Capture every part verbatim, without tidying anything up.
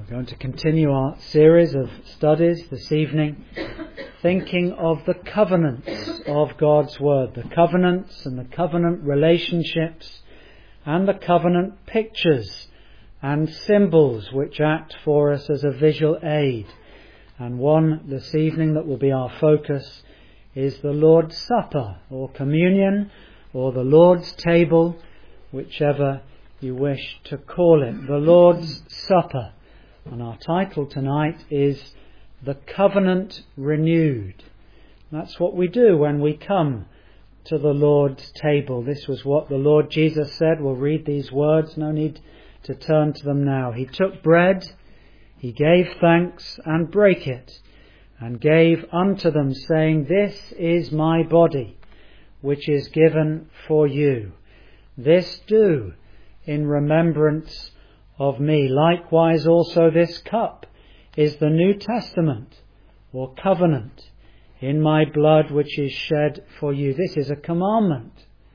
We're going to continue our series of studies this evening, thinking of the covenants of God's Word, the covenants and the covenant relationships and the covenant pictures and symbols which act for us as a visual aid. And one this evening that will be our focus is the Lord's Supper, or communion, or the Lord's table, whichever you wish to call it. The Lord's Supper. And our title tonight is The Covenant Renewed. That's what we do when we come to the Lord's table. This was what the Lord Jesus said. We'll read these words. No need to turn to them now. He took bread, he gave thanks, and brake it, and gave unto them, saying, This is my body, which is given for you. This do in remembrance of me. Likewise also this cup is the New Testament, or covenant, in my blood which is shed for you. This is a commandment.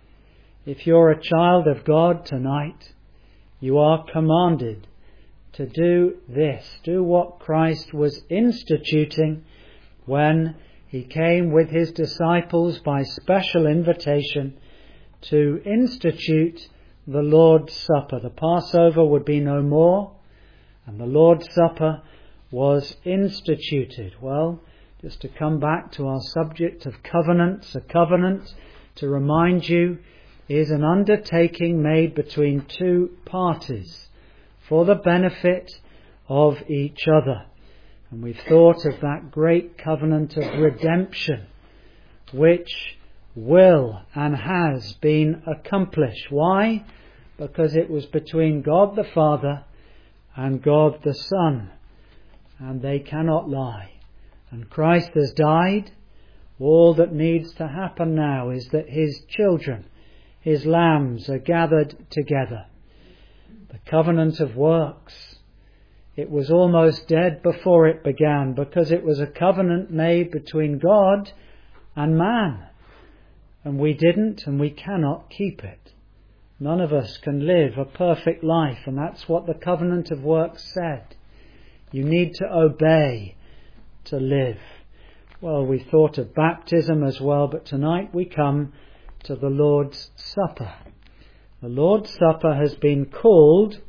If you're a child of God tonight, you are commanded to do this. Do what Christ was instituting when he came with his disciples by special invitation to institute the Lord's Supper. The Passover would be no more, and the Lord's Supper was instituted. Well, just to come back to our subject of covenants, a covenant, to remind you, is an undertaking made between two parties for the benefit of each other. And we've thought of that great covenant of redemption, which will and has been accomplished. Why? Because it was between God the Father and God the Son, and they cannot lie. And Christ has died. All that needs to happen now is that his children, his lambs, are gathered together. The covenant of works, it was almost dead before it began, because it was a covenant made between God and man. And we didn't and we cannot keep it. None of us can live a perfect life, and that's what the covenant of works said. You need to obey to live. Well, we thought of baptism as well, but tonight we come to the Lord's Supper. The Lord's Supper has been called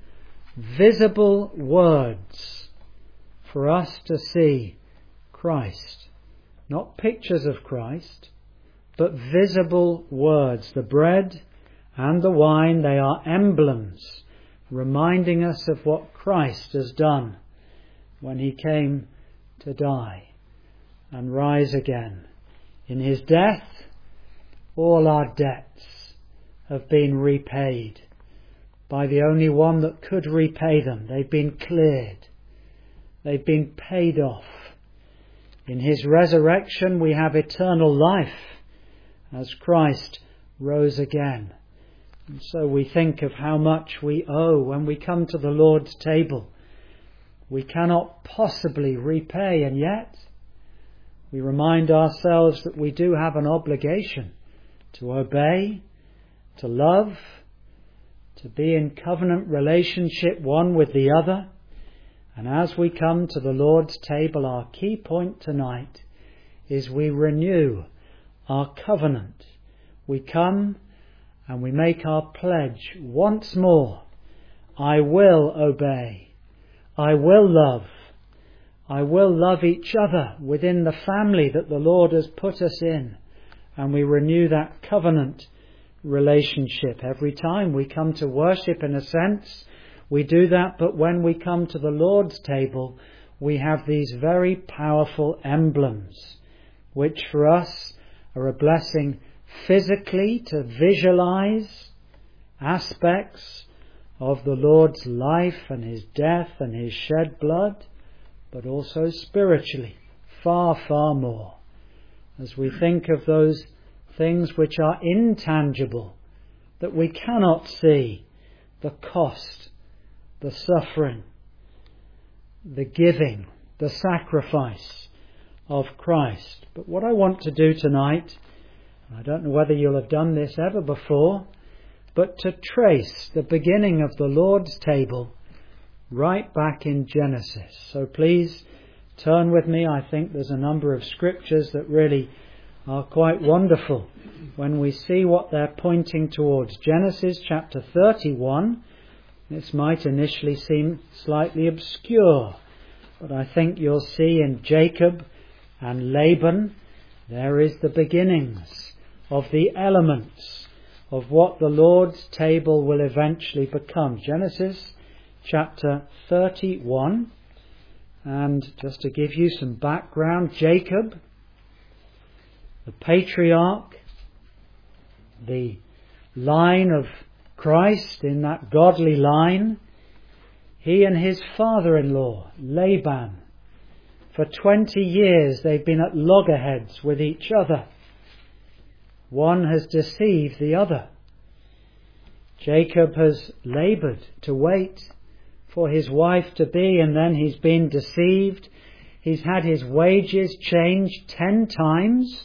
visible words for us to see Christ. Not pictures of Christ, but visible words. The bread and the wine, they are emblems reminding us of what Christ has done when he came to die and rise again. In his death, all our debts have been repaid by the only one that could repay them. They've been cleared. They've been paid off. In his resurrection, we have eternal life as Christ rose again. And so we think of how much we owe when we come to the Lord's table. We cannot possibly repay, and yet we remind ourselves that we do have an obligation to obey, to love, to be in covenant relationship one with the other. And as we come to the Lord's table, our key point tonight is we renew our covenant. We come and we make our pledge once more. I will obey. I will love. I will love each other within the family that the Lord has put us in. And we renew that covenant relationship. Every time we come to worship, in a sense, we do that. But when we come to the Lord's table, we have these very powerful emblems, which for us are a blessing physically to visualize aspects of the Lord's life and his death and his shed blood, but also spiritually, far, far more, as we think of those things which are intangible, that we cannot see, the cost, the suffering, the giving, the sacrifice of Christ. But what I want to do tonight, I don't know whether you'll have done this ever before, but to trace the beginning of the Lord's table right back in Genesis. So please turn with me. I think there's a number of scriptures that really are quite wonderful when we see what they're pointing towards. Genesis chapter thirty-one. This might initially seem slightly obscure, but I think you'll see in Jacob and Laban there is the beginnings of the elements of what the Lord's table will eventually become. Genesis chapter thirty-one. And just to give you some background, Jacob, the patriarch, the line of Christ in that godly line, he and his father-in-law, Laban, for twenty years they've been at loggerheads with each other. One has deceived the other. Jacob has laboured to wait for his wife to be, and then he's been deceived. He's had his wages changed ten times.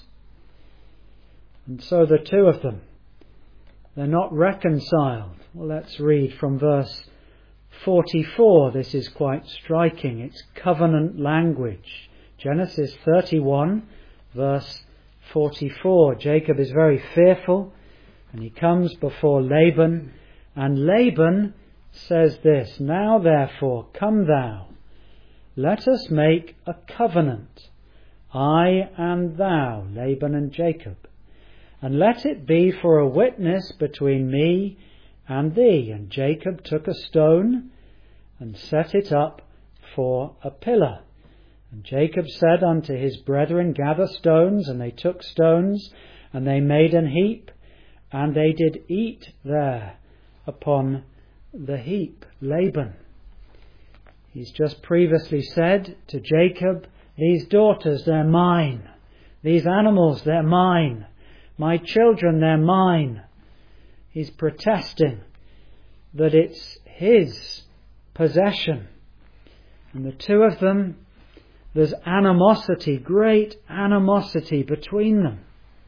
And so the two of them, they're not reconciled. Well, let's read from verse forty-four. This is quite striking. It's covenant language. Genesis thirty-one, verse forty-four. Jacob is very fearful, and he comes before Laban, and Laban says this, "Now therefore come thou, let us make a covenant, I and thou," Laban and Jacob, "and let it be for a witness between me and thee." And Jacob took a stone and set it up for a pillar. And Jacob said unto his brethren, "Gather stones." And they took stones, and they made an heap, and they did eat there upon the heap. Laban, he's just previously said to Jacob, "These daughters, they're mine. These animals, they're mine. My children, they're mine." He's protesting that it's his possession. And the two of them, there's animosity, great animosity between them.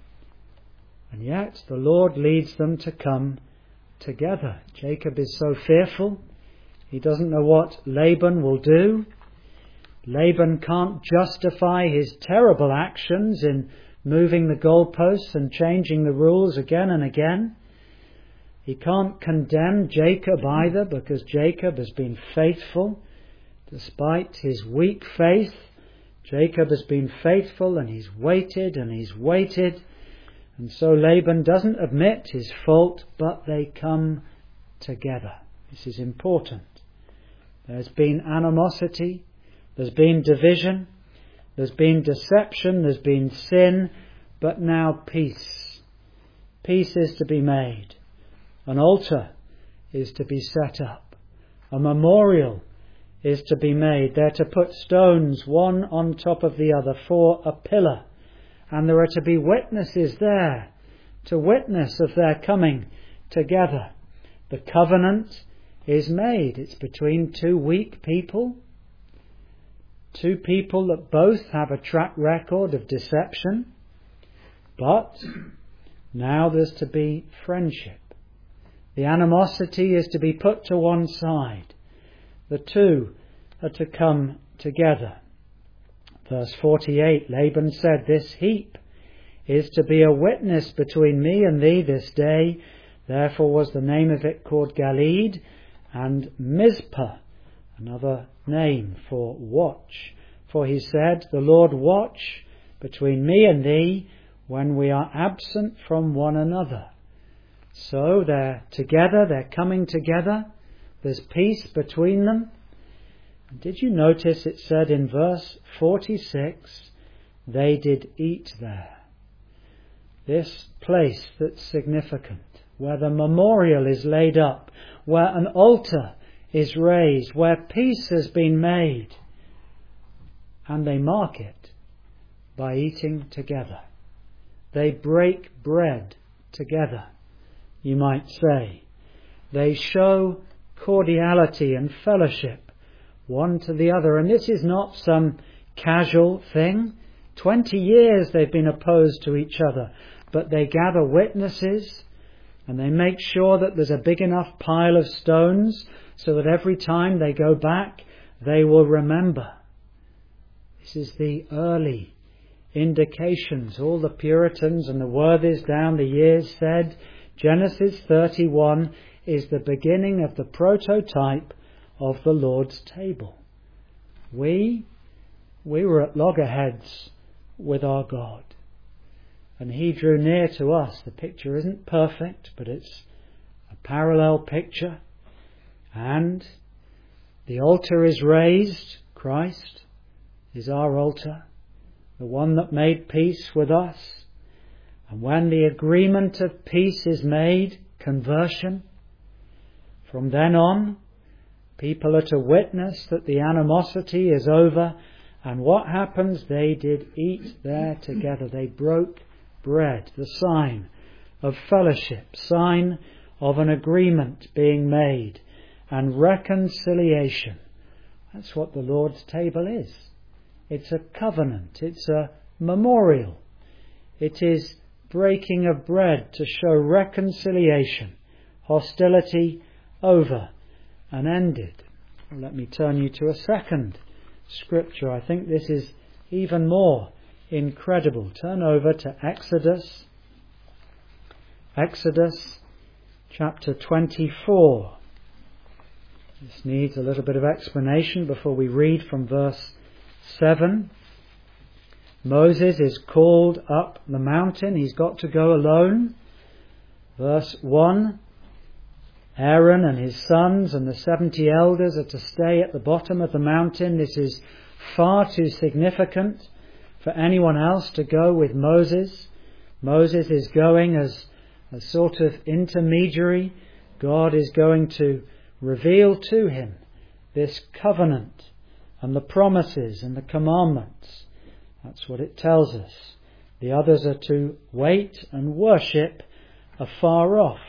And yet the Lord leads them to come together. Jacob is so fearful. He doesn't know what Laban will do. Laban can't justify his terrible actions in moving the goalposts and changing the rules again and again. He can't condemn Jacob either, because Jacob has been faithful despite his weak faith. Jacob has been faithful, and he's waited and he's waited. And so Laban doesn't admit his fault, but they come together. This is important. There's been animosity, there's been division, there's been deception, there's been sin, but now peace. Peace is to be made. An altar is to be set up. A memorial is to be made. They're to put stones one on top of the other for a pillar. And there are to be witnesses there to witness of their coming together. The covenant is made. It's between two weak people. Two people that both have a track record of deception. But now there's to be friendship. The animosity is to be put to one side. The two are to come together. Verse forty-eight, Laban said, "This heap is to be a witness between me and thee this day." Therefore was the name of it called Galeed, and Mizpah, another name for watch. For he said, "The Lord watch between me and thee when we are absent from one another." So they're together, they're coming together. There's peace between them. And did you notice it said in verse forty-six, they did eat there. This place that's significant, where the memorial is laid up, where an altar is raised, where peace has been made. And they mark it by eating together. They break bread together, you might say. They show cordiality and fellowship one to the other. And this is not some casual thing. Twenty years they've been opposed to each other, but they gather witnesses and they make sure that there's a big enough pile of stones so that every time they go back, they will remember. This is the early indications. All the Puritans and the worthies down the years said Genesis thirty-one is the beginning of the prototype of the Lord's table. We, we were at loggerheads with our God, and He drew near to us. The picture isn't perfect, but it's a parallel picture. And the altar is raised. Christ is our altar, the one that made peace with us. And when the agreement of peace is made, conversion, from then on, people are to witness that the animosity is over. And what happens? They did eat there together. They broke bread, the sign of fellowship, sign of an agreement being made, and reconciliation. That's what the Lord's table is. It's a covenant. It's a memorial. It is breaking of bread to show reconciliation, hostility over and ended. Well, let me turn you to a second scripture. I think this is even more incredible. Turn over to Exodus. Exodus chapter twenty-four. This needs a little bit of explanation before we read from verse seven. Moses is called up the mountain. He's got to go alone. Verse one. Aaron and his sons and the seventy elders are to stay at the bottom of the mountain. This is far too significant for anyone else to go with Moses. Moses is going as a sort of intermediary. God is going to reveal to him this covenant and the promises and the commandments. That's what it tells us. The others are to wait and worship afar off.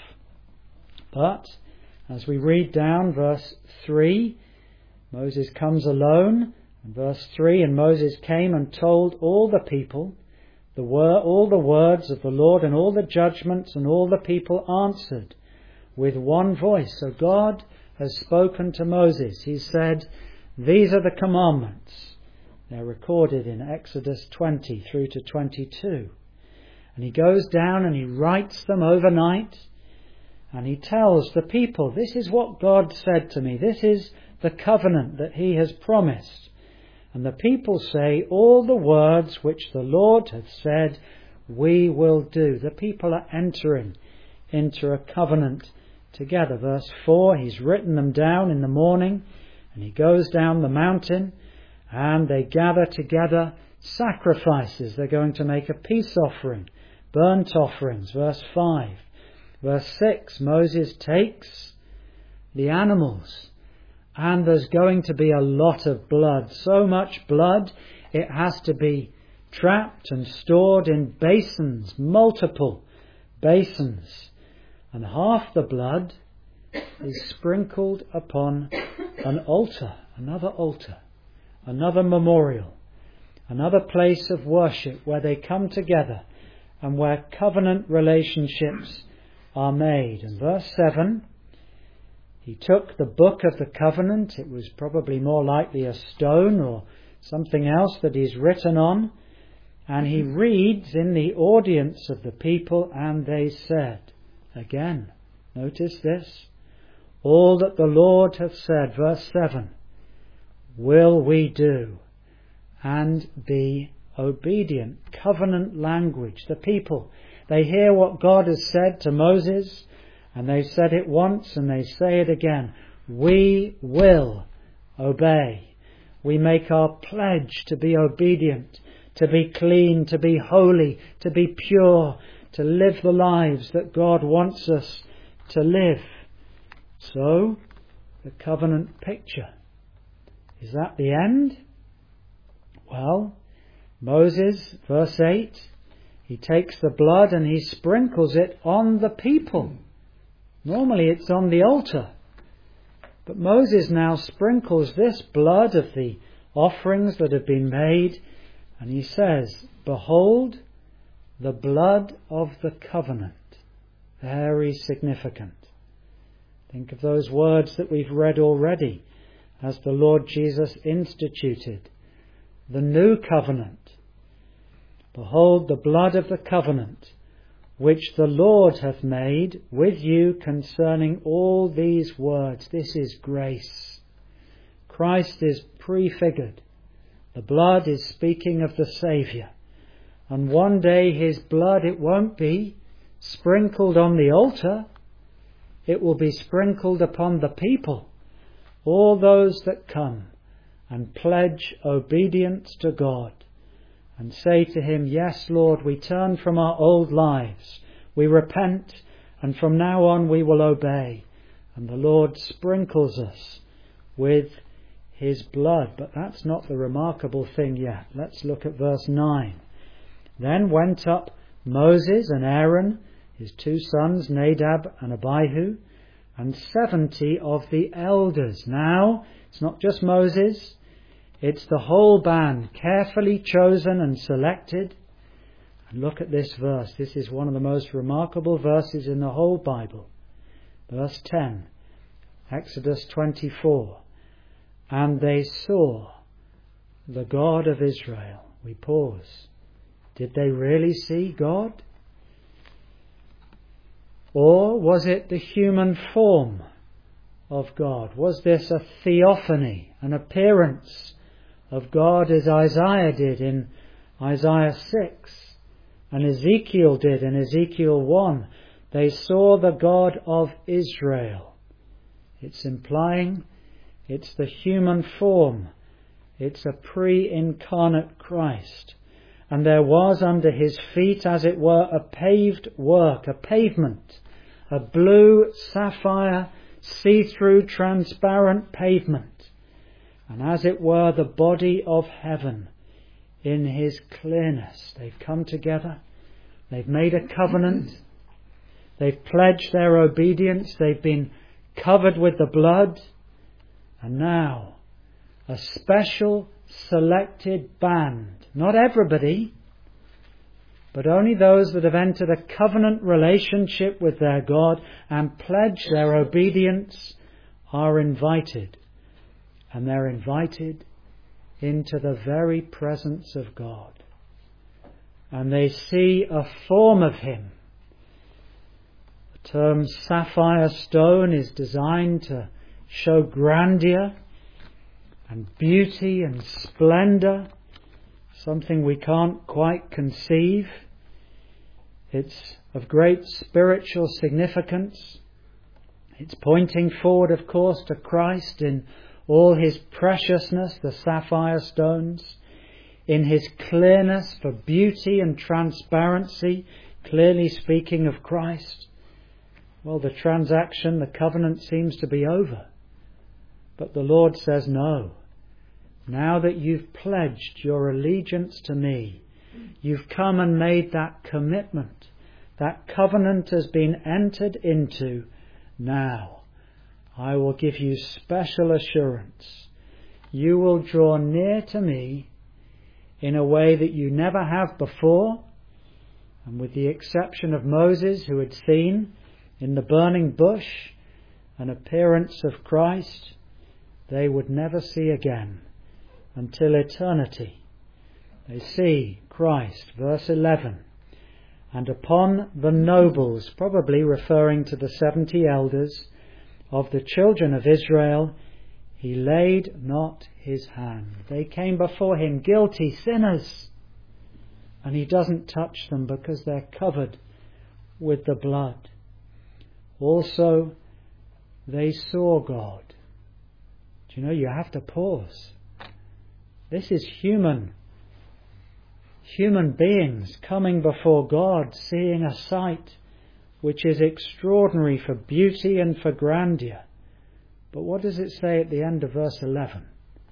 But as we read down verse three, Moses comes alone. And verse three, and Moses came and told all the people the wor- all the words of the Lord and all the judgments, and all the people answered with one voice. So God has spoken to Moses. He said, these are the commandments. They're recorded in Exodus twenty through to twenty-two. And he goes down and he writes them overnight. And he tells the people, this is what God said to me. This is the covenant that He has promised. And the people say, all the words which the Lord hath said, we will do. The people are entering into a covenant together. Verse four, he's written them down in the morning, and he goes down the mountain, and they gather together sacrifices. They're going to make a peace offering, burnt offerings. Verse five. Verse six, Moses takes the animals, and there's going to be a lot of blood. So much blood, it has to be trapped and stored in basins, multiple basins. And half the blood is sprinkled upon an altar, another altar, another memorial, another place of worship where they come together and where covenant relationships are made. And verse seven, he took the book of the covenant. It was probably more likely a stone or something else that he's written on. And he reads in the audience of the people, and they said, again, notice this, all that the Lord hath said, verse seven, will we do and be obedient. Covenant language. The people, they hear what God has said to Moses, and they said it once and they say it again. We will obey. We make our pledge to be obedient, to be clean, to be holy, to be pure, to live the lives that God wants us to live. So, the covenant picture. Is that the end? Well, Moses, verse eight, he takes the blood and he sprinkles it on the people. Normally it's on the altar. But Moses now sprinkles this blood of the offerings that have been made, and he says, behold, the blood of the covenant. Very significant. Think of those words that we've read already as the Lord Jesus instituted the new covenant. Behold the blood of the covenant, which the Lord hath made with you concerning all these words. This is grace. Christ is prefigured. The blood is speaking of the Saviour. And one day his blood, it won't be sprinkled on the altar. It will be sprinkled upon the people, all those that come and pledge obedience to God and say to him, yes, Lord, we turn from our old lives, we repent, and from now on we will obey. And the Lord sprinkles us with his blood. But that's not the remarkable thing yet. Let's look at verse nine. Then went up Moses and Aaron, his two sons, Nadab and Abihu, and seventy of the elders. Now, it's not just Moses, it's the whole band, carefully chosen and selected. And look at this verse. This is one of the most remarkable verses in the whole Bible. Verse ten, Exodus twenty-four. And they saw the God of Israel. We pause. Did they really see God? Or was it the human form of God? Was this a theophany, an appearance of God as Isaiah did in Isaiah six and Ezekiel did in Ezekiel one? They saw the God of Israel. It's implying it's the human form. It's a pre-incarnate Christ. And there was under his feet, as it were, a paved work, a pavement, a blue, sapphire, see-through, transparent pavement. And as it were, the body of heaven in his clearness. They've come together. They've made a covenant. They've pledged their obedience. They've been covered with the blood. And now, a special selected band. Not everybody, but only those that have entered a covenant relationship with their God and pledged their obedience are invited. And they're invited into the very presence of God. And they see a form of him. The term sapphire stone is designed to show grandeur and beauty and splendour, something we can't quite conceive. It's of great spiritual significance. It's pointing forward, of course, to Christ in all his preciousness, the sapphire stones, in his clearness for beauty and transparency, clearly speaking of Christ. Well, the transaction, the covenant seems to be over. But the Lord says, no. Now that you've pledged your allegiance to me, you've come and made that commitment, that covenant has been entered into, now I will give you special assurance. You will draw near to me in a way that you never have before, and with the exception of Moses, who had seen in the burning bush an appearance of Christ, they would never see again until eternity. They see Christ, verse eleven, and upon the nobles, probably referring to the seventy elders of the children of Israel, he laid not his hand. They came before him, guilty sinners, and he doesn't touch them because they're covered with the blood. Also, they saw God. Do you know, you have to pause. This is human. Human beings coming before God, seeing a sight which is extraordinary for beauty and for grandeur. But what does it say at the end of verse eleven?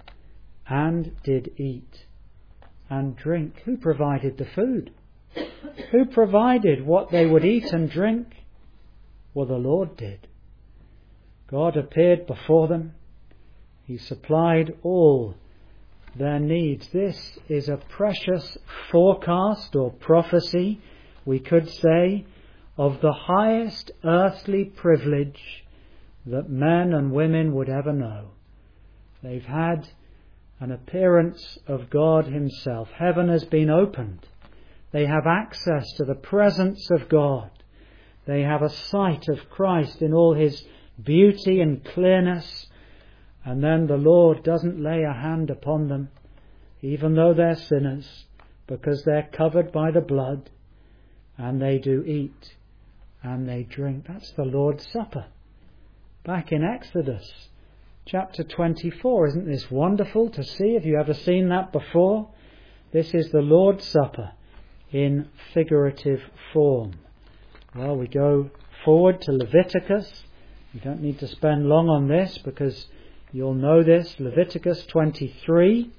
And did eat and drink. Who provided the food? Who provided what they would eat and drink? Well, the Lord did. God appeared before them. He supplied all their needs. This is a precious forecast or prophecy, we could say, of the highest earthly privilege that men and women would ever know. They've had an appearance of God himself. Heaven has been opened. They have access to the presence of God. They have a sight of Christ in all his beauty and clearness. And then the Lord doesn't lay a hand upon them, even though they're sinners, because they're covered by the blood, and they do eat and they drink. That's the Lord's Supper. Back in Exodus chapter twenty-four. Isn't this wonderful to see? Have you ever seen that before? This is the Lord's Supper in figurative form. Well, we go forward to Leviticus. You don't need to spend long on this because you'll know this. Leviticus twenty-three.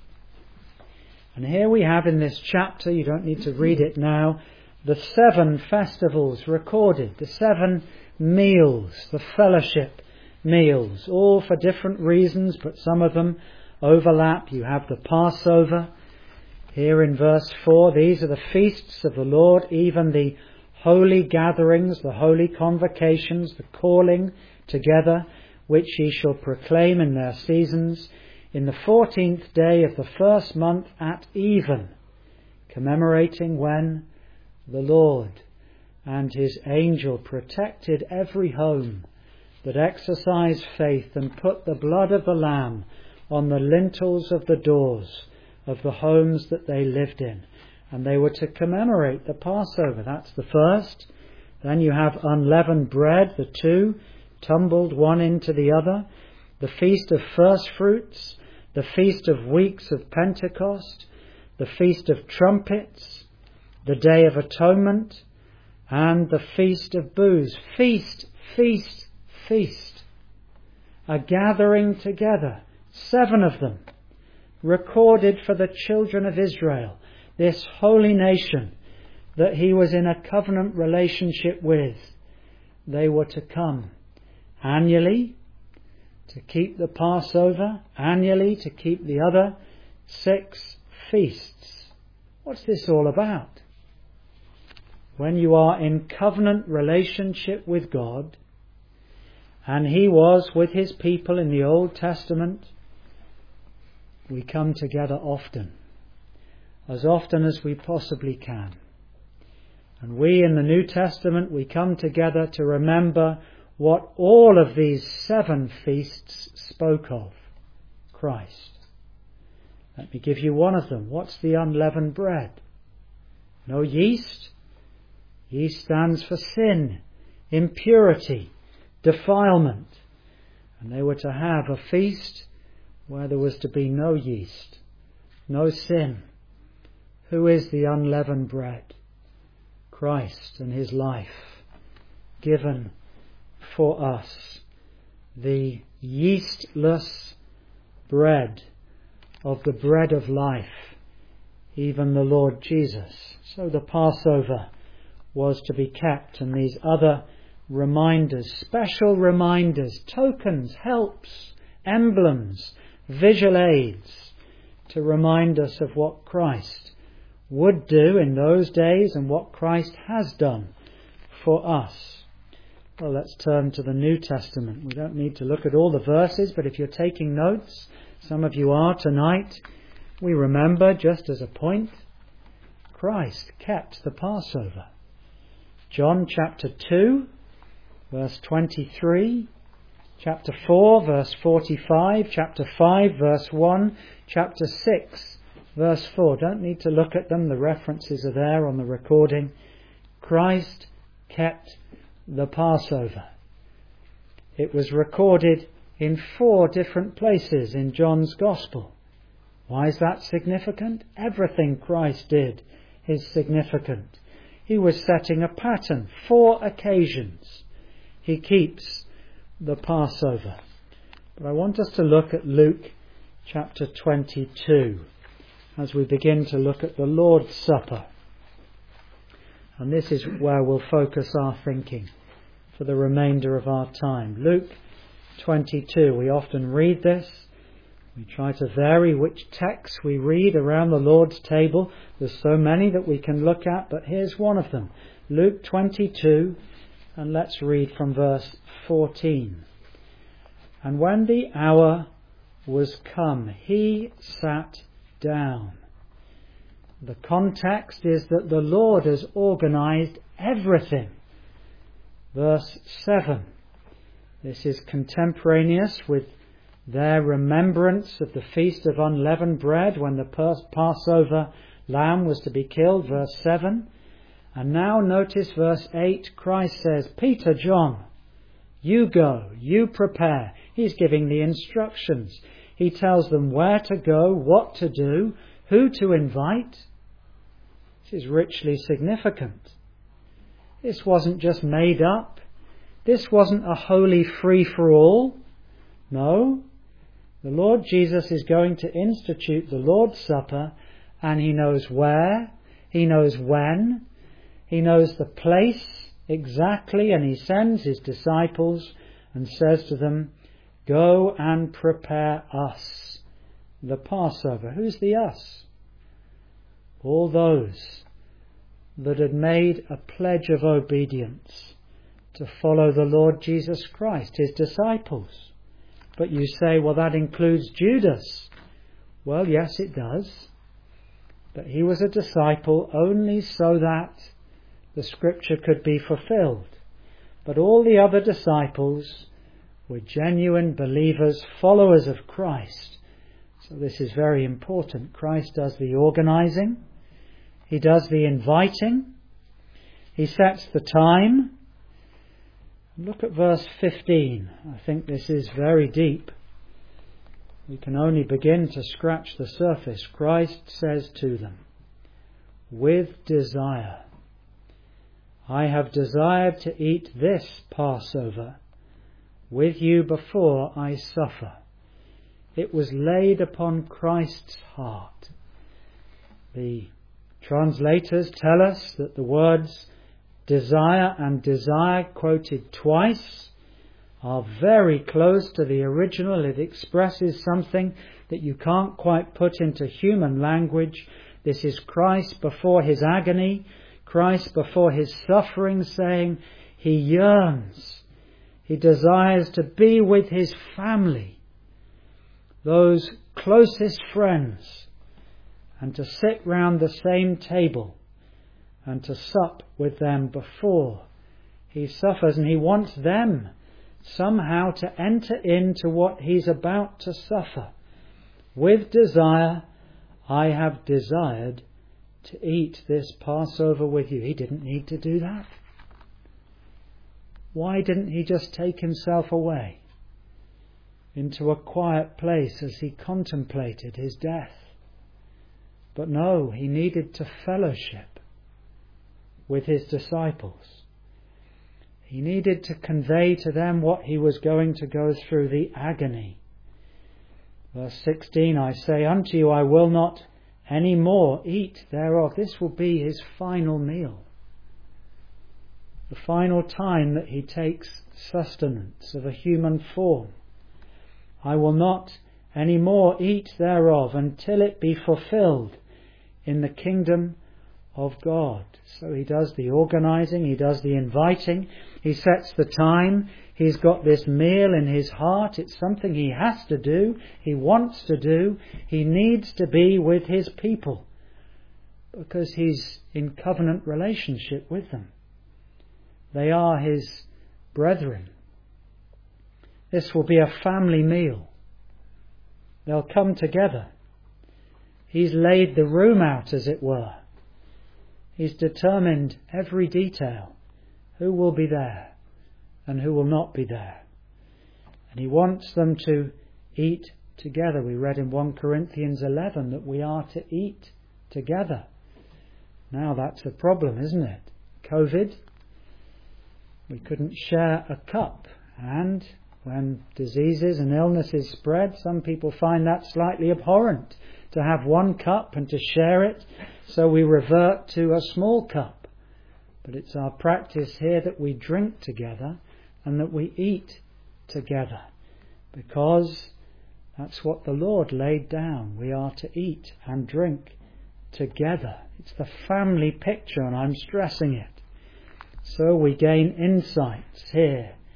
And here we have in this chapter, you don't need to read it now, the seven festivals recorded, the seven meals, the fellowship meals, all for different reasons, but some of them overlap. You have the Passover. Here in verse four, these are the feasts of the Lord, even the holy gatherings, the holy convocations, the calling together, which ye shall proclaim in their seasons, in the fourteenth day of the first month at even, commemorating when the Lord and his angel protected every home that exercised faith and put the blood of the Lamb on the lintels of the doors of the homes that they lived in. And they were to commemorate the Passover. That's the first. Then you have unleavened bread, the two, tumbled one into the other. The Feast of First Fruits, the Feast of Weeks of Pentecost, the Feast of Trumpets, the Day of Atonement, and the Feast of Booths. Feast, feast, feast. A gathering together, seven of them, recorded for the children of Israel, this holy nation that he was in a covenant relationship with. They were to come annually to keep the Passover, annually to keep the other six feasts. What's this all about? When you are in covenant relationship with God, and he was with his people in the Old Testament, we come together often, as often as we possibly can. And we in the New Testament, we come together to remember what all of these seven feasts spoke of: Christ. Let me give you one of them. What's the unleavened bread? No yeast. Yeast stands for sin, impurity, defilement. And they were to have a feast where there was to be no yeast, no sin. Who is the unleavened bread? Christ and his life given for us. The yeastless bread of the bread of life, even the Lord Jesus. So the Passover was to be kept, and these other reminders, special reminders, tokens, helps, emblems, visual aids to remind us of what Christ would do in those days and what Christ has done for us. Well, let's turn to the New Testament. We don't need to look at all the verses, but if you're taking notes, some of you are tonight, we remember, just as a point, Christ kept the Passover. John chapter two, verse twenty-three, chapter four, verse forty-five, chapter five, verse one, chapter six, verse four. Don't need to look at them. The references are there on the recording. Christ kept the Passover. It was recorded in four different places in John's Gospel. Why is that significant? Everything Christ did is significant. He was setting a pattern. Four occasions he keeps the Passover. But I want us to look at Luke chapter twenty-two as we begin to look at the Lord's Supper. And this is where we'll focus our thinking for the remainder of our time. Luke twenty-two. We often read this. We try to vary which texts we read around the Lord's table. There's so many that we can look at, but here's one of them. Luke twenty-two, and let's read from verse fourteen. And when the hour was come, he sat down. The context is that the Lord has organised everything. Verse seven. This is contemporaneous with their remembrance of the Feast of Unleavened Bread when the Passover lamb was to be killed. Verse seven. And now notice verse eight. Christ says, Peter, John, you go, you prepare. He's giving the instructions. He tells them where to go, what to do, who to invite. This is richly significant. This wasn't just made up. This wasn't a holy free-for-all. No. The Lord Jesus is going to institute the Lord's Supper, and he knows where, he knows when, he knows the place exactly, and he sends his disciples and says to them, go and prepare us the Passover. Who's the us? All those that had made a pledge of obedience to follow the Lord Jesus Christ, his disciples. But you say, well, that includes Judas. Well, yes, it does. But he was a disciple only so that the scripture could be fulfilled. But all the other disciples were genuine believers, followers of Christ. So this is very important. Christ does the organising. He does the inviting. He sets the time. Look at verse fifteen. I think this is very deep. We can only begin to scratch the surface. Christ says to them, with desire, I have desired to eat this Passover with you before I suffer. It was laid upon Christ's heart. The translators tell us that the words desire and desire, quoted twice, are very close to the original. It expresses something that you can't quite put into human language. This is Christ before his agony, Christ before his suffering, saying he yearns, he desires to be with his family, those closest friends, and to sit round the same table and to sup with them before he suffers. And he wants them somehow to enter into what he's about to suffer. With desire, I have desired to eat this Passover with you. He didn't need to do that. Why didn't he just take himself away into a quiet place as he contemplated his death? But no, he needed to fellowship with his disciples. He needed to convey to them what he was going to go through, the agony. Verse sixteen, I say unto you, I will not any more eat thereof. This will be his final meal. The final time that he takes sustenance of a human form. I will not any more eat thereof until it be fulfilled in the kingdom of God. So he does the organising, he does the inviting, he sets the time, he's got this meal in his heart, it's something he has to do, he wants to do, he needs to be with his people because he's in covenant relationship with them. They are his brethren. This will be a family meal. They'll come together. He's laid the room out, as it were. He's determined every detail, who will be there and who will not be there. And he wants them to eat together. We read in First Corinthians eleven that we are to eat together. Now that's a problem, isn't it? COVID, we couldn't share a cup. And when diseases and illnesses spread, some people find that slightly abhorrent, to have one cup and to share it. So we revert to a small cup. But it's our practice here that we drink together and that we eat together, because that's what the Lord laid down. We are to eat and drink together. It's the family picture, and I'm stressing it. So we gain insights here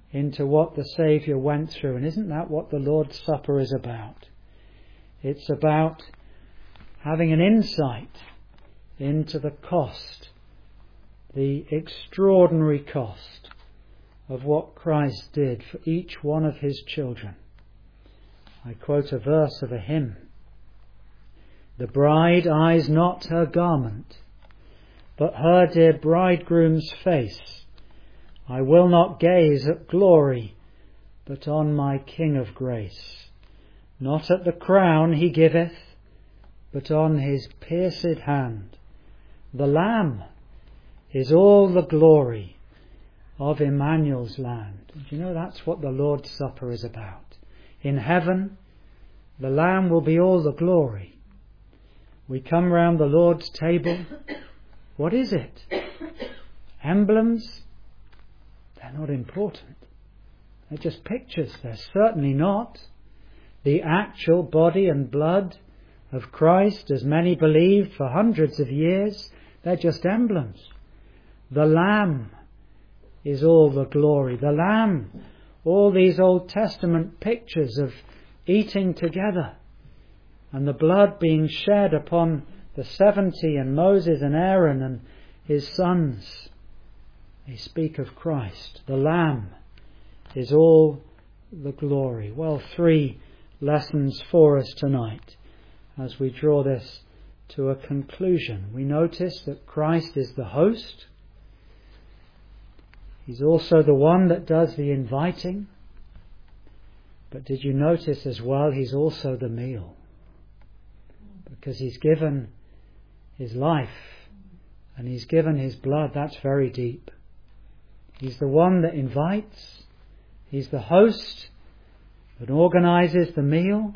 into what the Saviour went through. And isn't that what the Lord's Supper is about? It's about having an insight into the cost, the extraordinary cost of what Christ did for each one of his children. I quote a verse of a hymn. The bride eyes not her garment, but her dear bridegroom's face. I will not gaze at glory, but on my King of grace. Not at the crown he giveth, but on his pierced hand. The Lamb is all the glory of Emmanuel's land. And you know, that's what the Lord's Supper is about. In heaven, the Lamb will be all the glory. We come round the Lord's table. What is it? Emblems? They're not important. They're just pictures. They're certainly not the actual body and blood of Christ, as many believed for hundreds of years. They're just emblems. The Lamb is all the glory. The Lamb, all these Old Testament pictures of eating together and the blood being shed upon the seventy and Moses and Aaron and his sons. They speak of Christ. The Lamb is all the glory. Well, three lessons for us tonight as we draw this to a conclusion. We notice that Christ is the host. He's also the one that does the inviting. But did you notice as well, he's also the meal? Because he's given his life and he's given his blood. That's very deep. He's the one that invites. He's the host that organises the meal.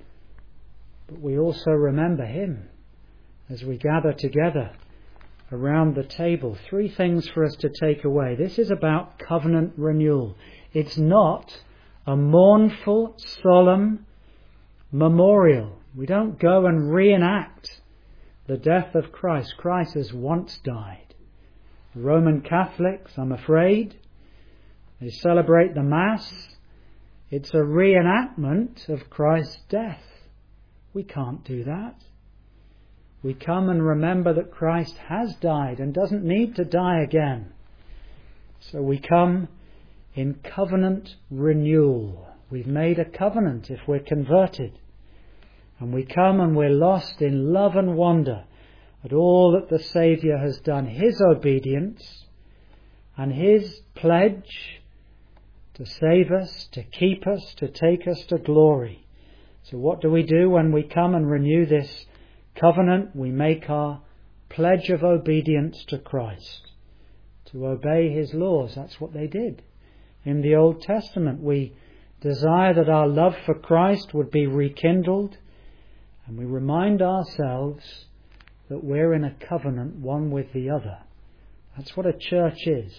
But we also remember him as we gather together around the table. Three things for us to take away. This is about covenant renewal. It's not a mournful, solemn memorial. We don't go and reenact the death of Christ. Christ has once died. The Roman Catholics, I'm afraid, they celebrate the Mass. It's a reenactment of Christ's death. We can't do that. We come and remember that Christ has died and doesn't need to die again. So we come in covenant renewal. We've made a covenant if we're converted. And we come and we're lost in love and wonder at all that the Saviour has done. His obedience and his pledge to save us, to keep us, to take us to glory. So what do we do when we come and renew this covenant? We make our pledge of obedience to Christ, to obey his laws. That's what they did in the Old Testament. We desire that our love for Christ would be rekindled, and we remind ourselves that we're in a covenant one with the other. That's what a church is.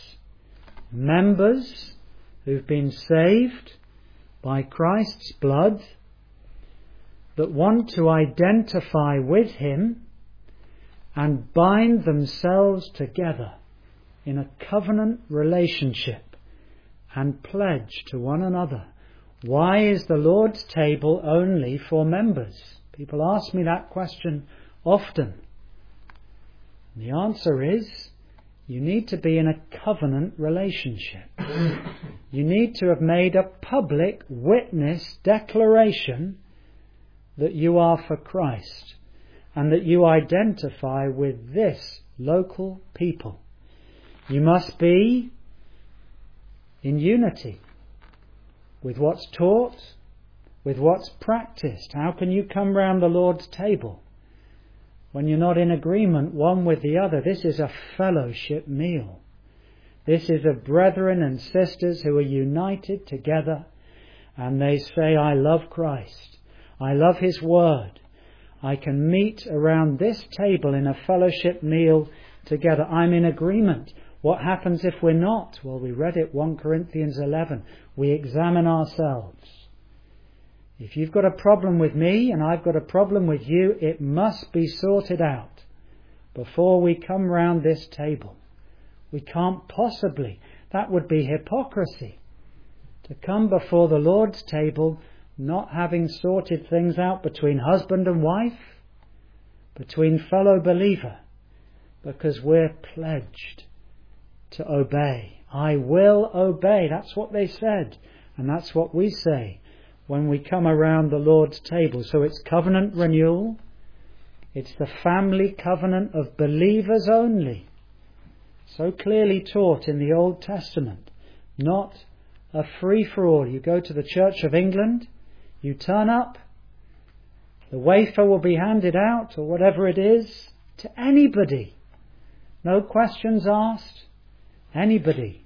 Members who've been saved by Christ's blood, that want to identify with him and bind themselves together in a covenant relationship and pledge to one another. Why is the Lord's table only for members? People ask me that question often. And the answer is, you need to be in a covenant relationship. You need to have made a public witness declaration that you are for Christ and that you identify with this local people. You must be in unity with what's taught, with what's practiced. How can you come round the Lord's table when you're not in agreement one with the other? This is a fellowship meal. This is of brethren and sisters who are united together, and they say, I love Christ. I love his word. I can meet around this table in a fellowship meal together. I'm in agreement. What happens if we're not? Well, we read it, First Corinthians eleven. We examine ourselves. If you've got a problem with me and I've got a problem with you, it must be sorted out before we come round this table. We can't possibly. That would be hypocrisy. To come before the Lord's table not having sorted things out between husband and wife, between fellow believer, because we're pledged to obey. I will obey. That's what they said. And that's what we say when we come around the Lord's table. So it's covenant renewal. It's the family covenant of believers only. So clearly taught in the Old Testament. Not a free-for-all. You go to the Church of England, you turn up, the wafer will be handed out, or whatever it is, to anybody. No questions asked. Anybody.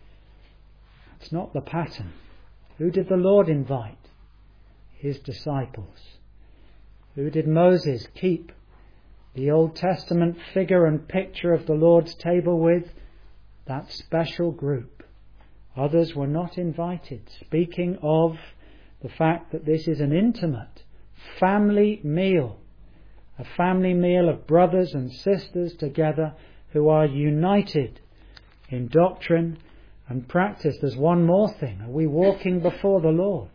It's not the pattern. Who did the Lord invite? His disciples. Who did Moses keep the Old Testament figure and picture of the Lord's table with? That special group. Others were not invited. Speaking of the fact that this is an intimate family meal. A family meal of brothers and sisters together who are united in doctrine and practice. There's one more thing. Are we walking before the Lord?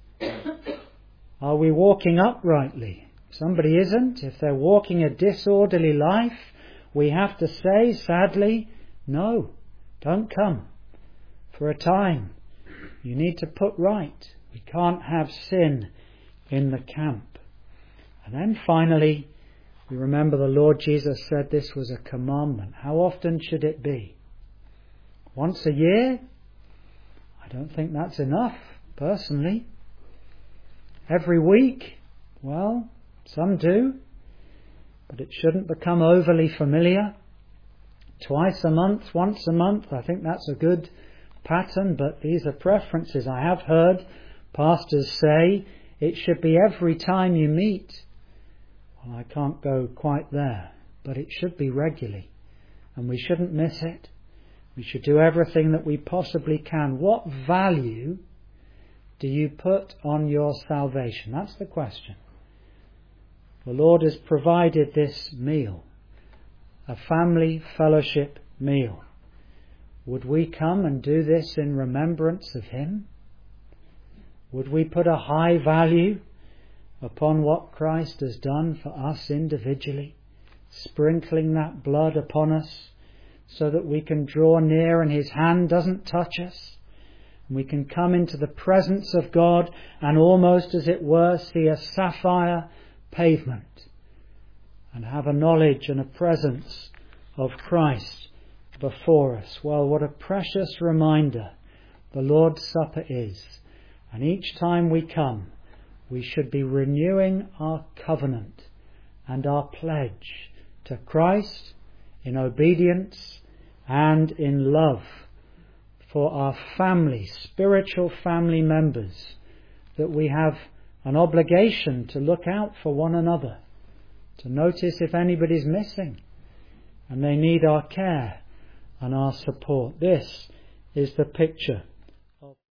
Are we walking uprightly? If somebody isn't, if they're walking a disorderly life, we have to say, sadly, no, don't come. For a time, you need to put right. We can't have sin in the camp. And then finally, we remember the Lord Jesus said this was a commandment. How often should it be? Once a year? I don't think that's enough, personally. Every week? Well, some do. But it shouldn't become overly familiar. Twice a month, once a month, I think that's a good pattern, but these are preferences. I have heard pastors say it should be every time you meet. Well, I can't go quite there, but it should be regularly, and we shouldn't miss it. We should do everything that we possibly can. What value do you put on your salvation? That's the question. The Lord has provided this meal, a family fellowship meal. Would we come and do this in remembrance of Him? Would we put a high value upon what Christ has done for us individually, sprinkling that blood upon us so that we can draw near and His hand doesn't touch us? And we can come into the presence of God and almost, as it were, see a sapphire pavement and have a knowledge and a presence of Christ before us. Well, what a precious reminder the Lord's Supper is. And each time we come, we should be renewing our covenant and our pledge to Christ in obedience and in love for our family, spiritual family members, that we have an obligation to look out for one another, to notice if anybody's missing and they need our care and our support. This is the picture